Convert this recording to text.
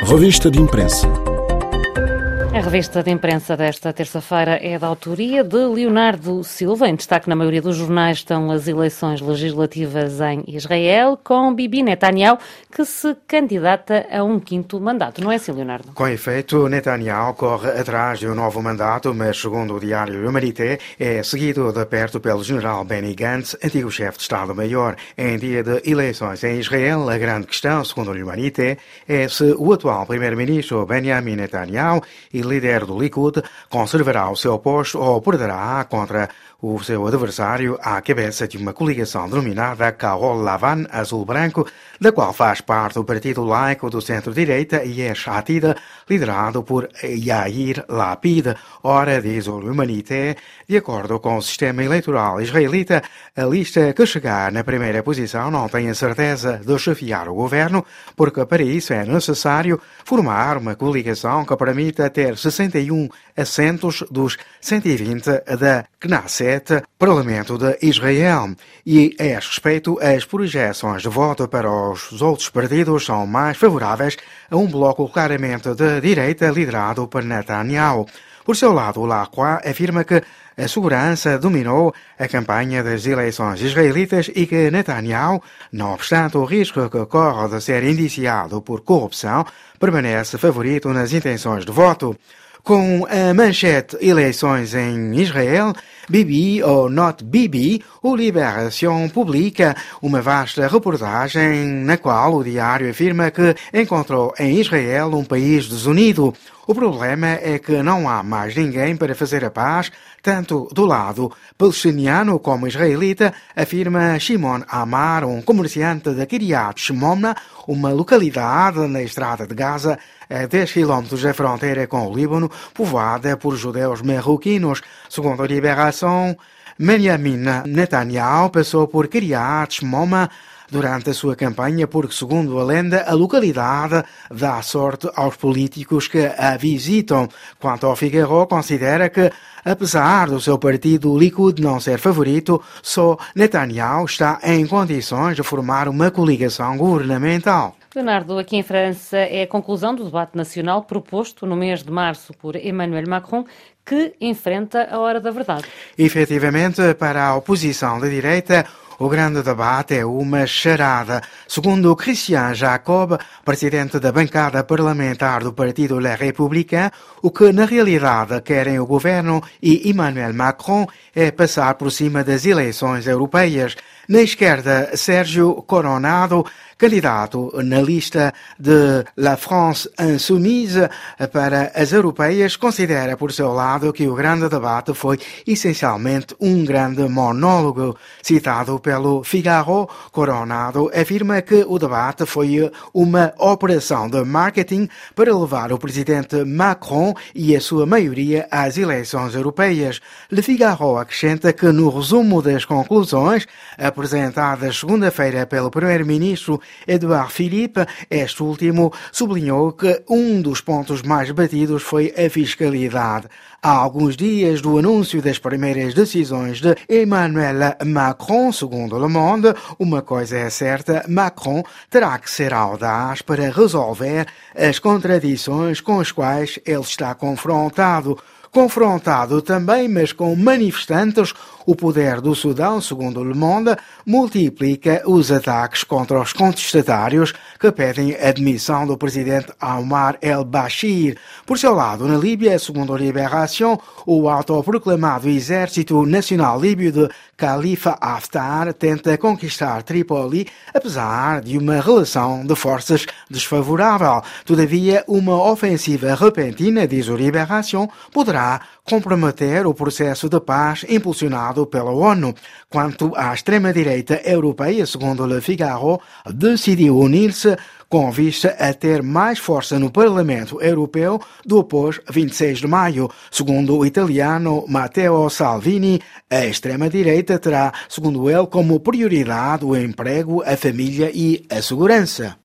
Revista de Imprensa. A revista de imprensa desta terça-feira é da autoria de Leonardo Silva. Em destaque na maioria dos jornais estão as eleições legislativas em Israel, com Bibi Netanyahu, que se candidata a um quinto mandato. Não é assim, Leonardo? Com efeito, Netanyahu corre atrás de um novo mandato, mas segundo o diário Humanité, é seguido de perto pelo general Benny Gantz, antigo chefe de Estado-Maior. Em dia de eleições em Israel, a grande questão, segundo o Humanité, é se o atual primeiro-ministro Benjamin Netanyahu e líder do Likud conservará o seu posto ou perderá contra o seu adversário à cabeça de uma coligação denominada Kahol Lavan Azul-Branco, da qual faz parte o partido laico do centro-direita Yesh Atid, liderado por Yair Lapid. Ora, diz o Humanité, de acordo com o sistema eleitoral israelita, a lista que chegar na primeira posição não tem a certeza de chefiar o governo, porque para isso é necessário formar uma coligação que permita ter 61 assentos dos 120 da Knesset, Parlamento de Israel. E a esse respeito, as projeções de voto para os outros partidos são mais favoráveis a um bloco claramente de direita liderado por Netanyahu. Por seu lado, o Lacroix afirma que a segurança dominou a campanha das eleições israelitas e que Netanyahu, não obstante o risco que corre de ser indiciado por corrupção, permanece favorito nas intenções de voto. Com a manchete Eleições em Israel, Bibi ou Not Bibi, o Libération publica uma vasta reportagem na qual o diário afirma que encontrou em Israel um país desunido. O problema é que não há mais ninguém para fazer a paz, tanto do lado palestiniano como israelita, afirma Shimon Amar, um comerciante de Kiryat Shmona, uma localidade na estrada de Gaza, a 10 km da fronteira com o Líbano, povoada por judeus marroquinos. Segundo a Liberação, Benjamin Netanyahu passou por Kiryat Shmona durante a sua campanha porque, segundo a lenda, a localidade dá sorte aos políticos que a visitam. Quanto ao Figaro, considera que, apesar do seu partido Likud não ser favorito, só Netanyahu está em condições de formar uma coligação governamental. Leonardo, aqui em França é a conclusão do debate nacional proposto no mês de março por Emmanuel Macron, que enfrenta a hora da verdade. Efetivamente, para a oposição de direita, o grande debate é uma charada. Segundo Christian Jacob, presidente da bancada parlamentar do partido Les Républicains, o que na realidade querem o governo e Emmanuel Macron é passar por cima das eleições europeias. Na esquerda, Sérgio Coronado, candidato na lista de La France Insoumise para as europeias, considera por seu lado que o grande debate foi essencialmente um grande monólogo. Citado pelo Figaro, Coronado afirma que o debate foi uma operação de marketing para levar o presidente Macron e a sua maioria às eleições europeias. Le Figaro acrescenta que no resumo das conclusões apresentadas segunda-feira pelo primeiro-ministro Edouard Philippe, este último sublinhou que um dos pontos mais batidos foi a fiscalidade. Há alguns dias do anúncio das primeiras decisões de Emmanuel Macron, segundo Le Monde, uma coisa é certa, Macron terá que ser audaz para resolver as contradições com as quais ele está confrontado. Confrontado também, mas com manifestantes, o poder do Sudão, segundo Le Monde, multiplica os ataques contra os contestatários que pedem a demissão do presidente Omar el-Bashir. Por seu lado, na Líbia, segundo a Libération, o autoproclamado Exército Nacional Líbio de Khalifa Haftar tenta conquistar Trípoli, apesar de uma relação de forças desfavorável. Todavia, uma ofensiva repentina, diz o Libération, poderá comprometer o processo de paz impulsionado pela ONU. Quanto à extrema-direita europeia, segundo Le Figaro, decidiu unir-se com vista a ter mais força no Parlamento Europeu do após 26 de maio. Segundo o italiano Matteo Salvini, a extrema-direita terá, segundo ele, como prioridade o emprego, a família e a segurança.